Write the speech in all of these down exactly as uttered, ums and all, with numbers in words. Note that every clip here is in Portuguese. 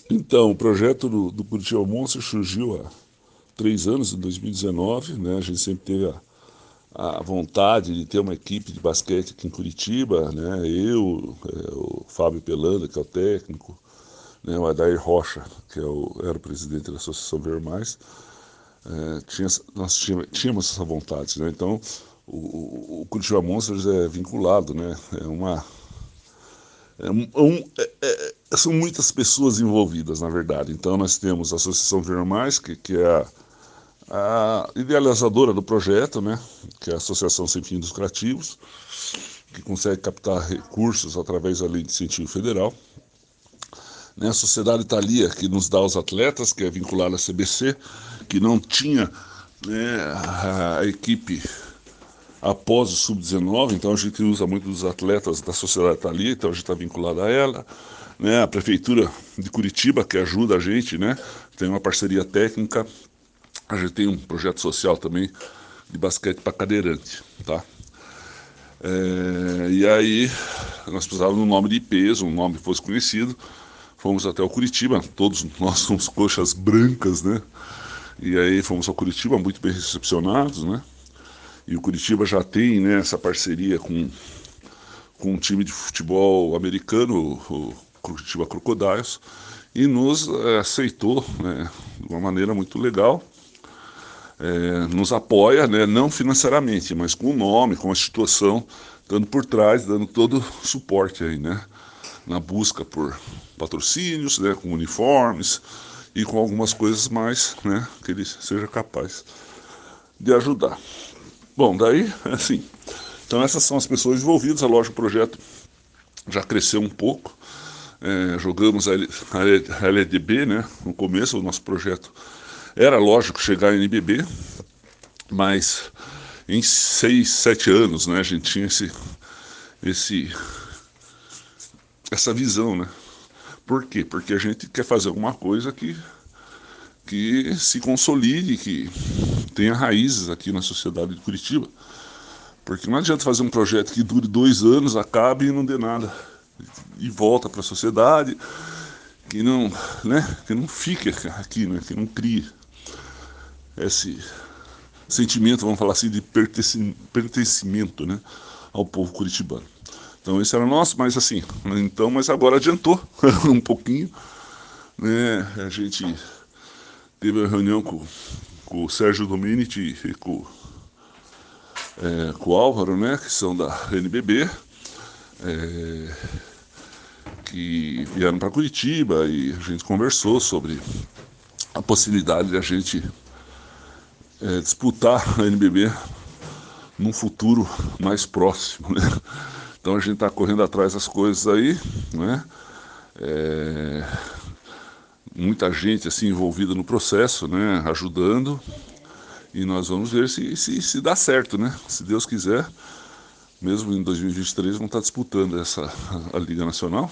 Então, o projeto do, do Curitiba Monster surgiu há três anos, em dois mil e dezenove, né? A gente sempre teve a, a vontade de ter uma equipe de basquete aqui em Curitiba, né? Eu, é, o Fábio Pelanda, que é o técnico, né? O Adair Rocha, que é o, era o presidente da Associação Ver Mais, é, tinha, nós tínhamos, tínhamos essa vontade, né? Então, o, o Curitiba Monsters é vinculado, né? É uma É um, é um, é, é, são muitas pessoas envolvidas, na verdade. Então, nós temos a Associação Ver Mais, que, que é a, a idealizadora do projeto, né? Que é a Associação Sem Fins Lucrativos, que consegue captar recursos através da Lei de Incentivo Federal. Né? A Sociedade Thalia, que nos dá os atletas, que é vinculada à C B C, que não tinha, né, a, a equipe após o sub dezenove, então a gente usa muito dos atletas da Sociedade Thalia, então a gente está vinculado a ela. Né, a Prefeitura de Curitiba, que ajuda a gente, né, tem uma parceria técnica, a gente tem um projeto social também de basquete para cadeirante, tá? É, e aí nós precisávamos de um nome de peso, um nome que fosse conhecido, fomos até o Curitiba, todos nós somos coxas brancas, né, e aí fomos ao Curitiba, muito bem recepcionados, né, e o Curitiba já tem, né, essa parceria com, com um time de futebol americano, o Curitiba Crocodiles, e nos é, aceitou, né, de uma maneira muito legal, é, nos apoia, né, não financeiramente, mas com o nome, com a instituição, dando por trás, dando todo o suporte aí, né, na busca por patrocínios, né, com uniformes e com algumas coisas mais, né, que ele seja capaz de ajudar. Bom, daí, assim, então essas são as pessoas envolvidas, é lógico, o projeto já cresceu um pouco, é, jogamos a L D B, né, no começo, o nosso projeto era, lógico, chegar em N B B, mas em seis, sete anos, né, a gente tinha esse, esse, essa visão, né? Por quê? Porque a gente quer fazer alguma coisa que, que se consolide, que tenha raízes aqui na sociedade de Curitiba. Porque não adianta fazer um projeto que dure dois anos, acabe e não dê nada. E volta para a sociedade, que não, né, que não fique aqui, né, que não crie esse sentimento, vamos falar assim, de pertencimento, né, ao povo curitibano. Então esse era nosso, mas assim, então, mas agora adiantou um pouquinho, né? A gente teve uma reunião com, com o Sérgio Dominici e com, é, com o Álvaro, né, que são da N B B, é, que vieram para Curitiba e a gente conversou sobre a possibilidade de a gente é, disputar a N B B num futuro mais próximo, né? Então a gente está correndo atrás das coisas aí, né? É, muita gente assim envolvida no processo, né? Ajudando, e nós vamos ver se, se, se dá certo, né? Se Deus quiser, mesmo em dois mil e vinte e três vamos estar disputando essa a Liga Nacional,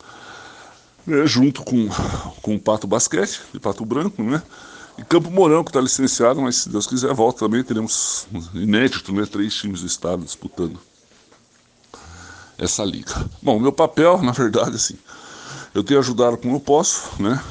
né? Junto com, com o Pato Basquete, de Pato Branco, né? E Campo Mourão, que está licenciado, mas se Deus quiser volta também, teremos inédito, né? Três times do estado disputando essa liga. Bom, meu papel, na verdade, assim, eu tenho ajudado como eu posso, né?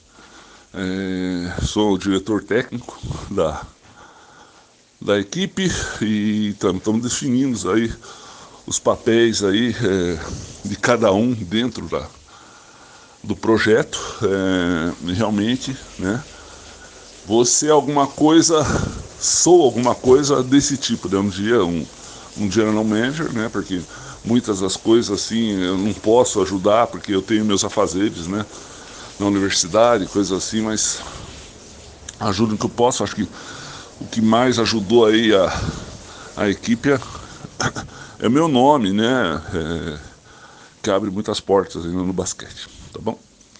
É, sou o diretor técnico da, da equipe e estamos definindo aí os papéis aí é, de cada um dentro da, do projeto. É, realmente, né? Você alguma coisa, sou alguma coisa desse tipo, né? Um dia um, um general manager, né? Porque muitas das coisas assim eu não posso ajudar porque eu tenho meus afazeres, né, na universidade, coisas assim, mas ajudo no que eu posso. Acho que o que mais ajudou aí a, a equipe é, é meu nome, né, é, que abre muitas portas ainda no basquete, tá bom?